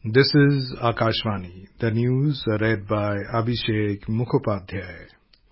This is Akashvani. The news read by Abhishek Mukhopadhyay.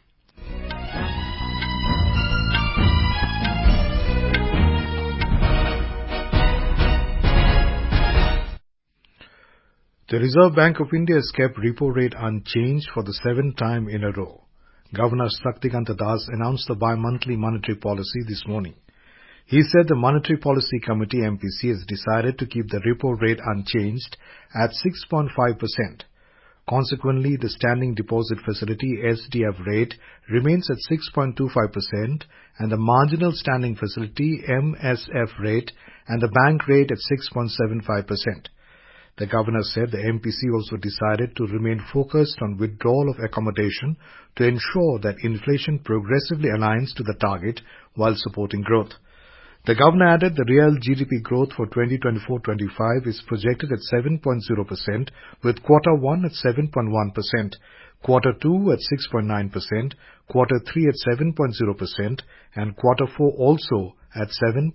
The Reserve Bank of India has kept repo rate unchanged for the seventh time in a row. Governor Shaktikanta Das announced the bi-monthly monetary policy this morning. He said the Monetary Policy Committee MPC has decided to keep the repo rate unchanged at 6.5%. Consequently, the Standing Deposit Facility SDF rate remains at 6.25% and the Marginal Standing Facility MSF rate and the bank rate at 6.75%. The governor said the MPC also decided to remain focused on withdrawal of accommodation to ensure that inflation progressively aligns to the target while supporting growth. The governor added the real GDP growth for 2024-25 is projected at 7.0%, with quarter 1 at 7.1%, quarter 2 at 6.9%, quarter 3 at 7.0%, and quarter 4 also at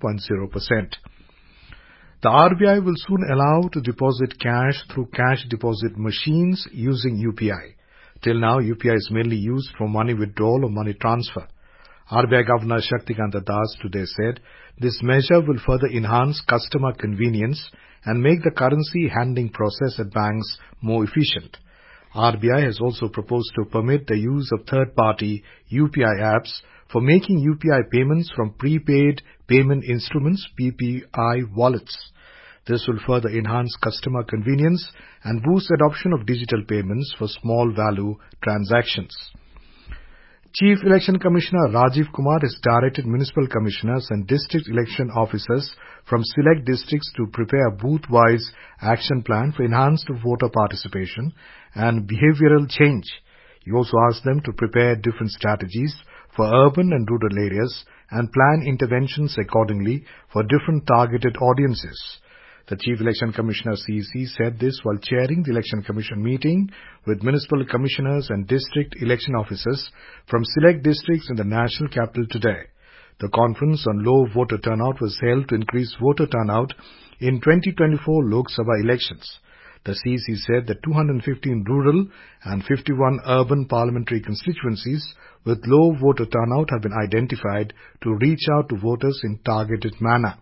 7.0%. The RBI will soon allow to deposit cash through cash deposit machines using UPI. Till now, UPI is mainly used for money withdrawal or money transfer. RBI Governor Shaktikanta Das today said this measure will further enhance customer convenience and make the currency handling process at banks more efficient. RBI has also proposed to permit the use of third-party UPI apps for making UPI payments from prepaid payment instruments PPI wallets. This will further enhance customer convenience and boost adoption of digital payments for small value transactions. Chief Election Commissioner Rajiv Kumar has directed municipal commissioners and district election officers from select districts to prepare a booth-wise action plan for enhanced voter participation and behavioral change. He also asked them to prepare different strategies for urban and rural areas and plan interventions accordingly for different targeted audiences. The Chief Election Commissioner CEC said this while chairing the Election Commission meeting with municipal commissioners and district election officers from select districts in the national capital today. The conference on low voter turnout was held to increase voter turnout in 2024 Lok Sabha elections. The CEC said that 215 rural and 51 urban parliamentary constituencies with low voter turnout have been identified to reach out to voters in targeted manner.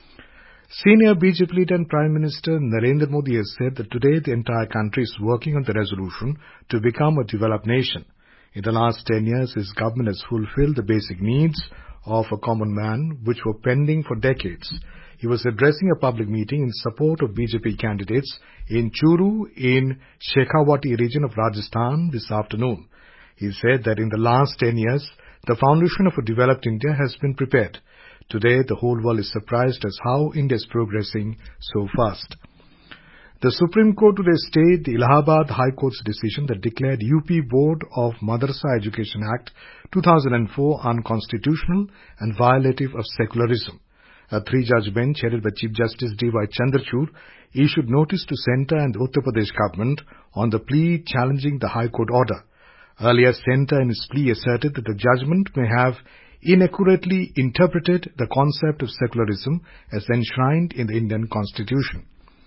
Senior BJP leader and Prime Minister Narendra Modi has said that today the entire country is working on the resolution to become a developed nation. In the last 10 years, his government has fulfilled the basic needs of a common man which were pending for decades. He was addressing a public meeting in support of BJP candidates in Churu in Shekhawati region of Rajasthan this afternoon. He said that in the last 10 years, the foundation of a developed India has been prepared. Today, the whole world is surprised as how India is progressing so fast. The Supreme Court today stayed the Allahabad High Court's decision that declared UP Board of Madrasa Education Act 2004 unconstitutional and violative of secularism. A three-judge bench headed by Chief Justice D.Y. Chandrachud issued notice to Centre and the Uttar Pradesh government on the plea challenging the High Court order. Earlier, Centre in its plea asserted that the judgment may have inaccurately interpreted the concept of secularism as enshrined in the Indian Constitution.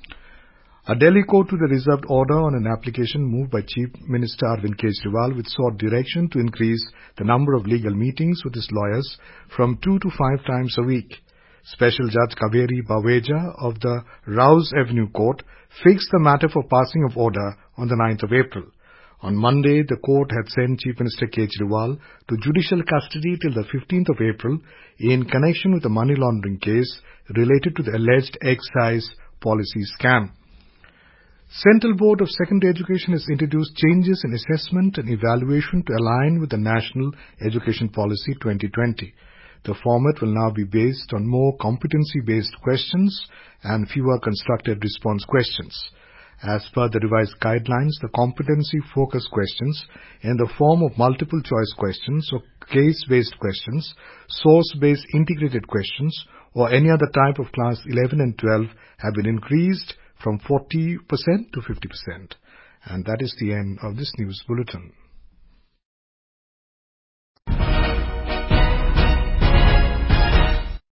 A Delhi court today reserved order on an application moved by Chief Minister Arvind Kejriwal which sought direction to increase the number of legal meetings with his lawyers from 2 to 5 times a week. Special Judge Kaveri Baweja of the Rouse Avenue Court fixed the matter for passing of order on the 9th of April. On Monday, the court had sent Chief Minister Kejriwal to judicial custody till the 15th of April in connection with a money laundering case related to the alleged excise policy scam. Central Board of Secondary Education has introduced changes in assessment and evaluation to align with the National Education Policy 2020. The format will now be based on more competency-based questions and fewer constructed response questions. As per the revised guidelines, the competency-focused questions in the form of multiple-choice questions or case-based questions, source-based integrated questions, or any other type of class 11 and 12 have been increased from 40% to 50%. And that is the end of this news bulletin.